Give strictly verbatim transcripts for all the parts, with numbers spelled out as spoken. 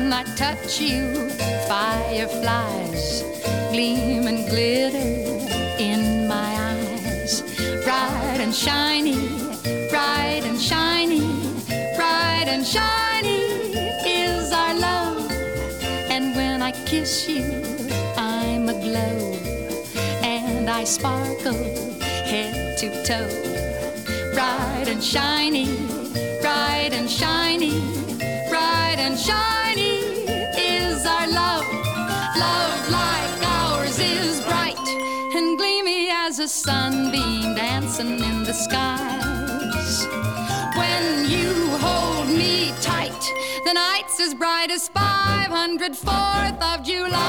when I touch you, fireflies gleam and glitter in my eyes. Bright and shiny, bright and shiny, bright and shiny is our love. And when I kiss you, I'm aglow, and I sparkle head to toe. Bright and shiny, bright and shiny, bright and shiny is our love. Love like ours is bright and gleamy as a sunbeam dancing in the skies. When you hold me tight, the night's as bright as five hundred fourth of July.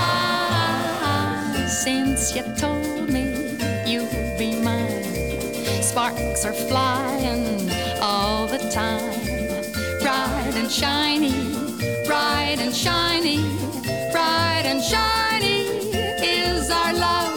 Since you told me you'd be mine, sparks are flying all the time. Bright and shiny, bright and shiny, bright and shiny is our love.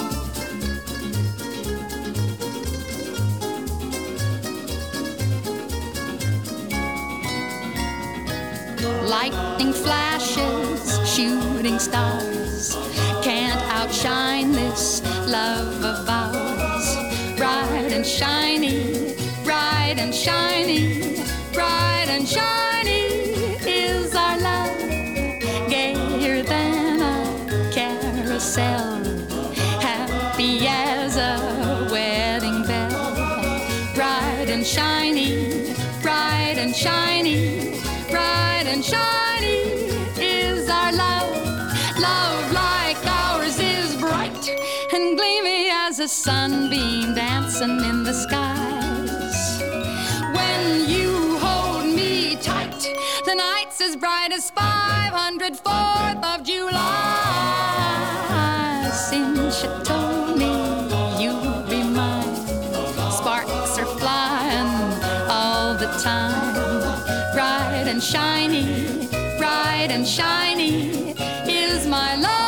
Lightning flashes, shooting stars can't outshine this love of ours. Bright and shiny, bright and shiny, bright and shiny is our love. Gayer than a carousel, happy as a wedding bell. Bright and shiny, bright and shiny, bright and shiny is our love. Love like ours is bright and gleamy as a sunbeam dancing in the skies. When you hold me tight, the night's as bright as five hundred fourth of July. Since you told me you'd be mine, sparks are flying all the time. Bright and shiny, bright and shiny is my love.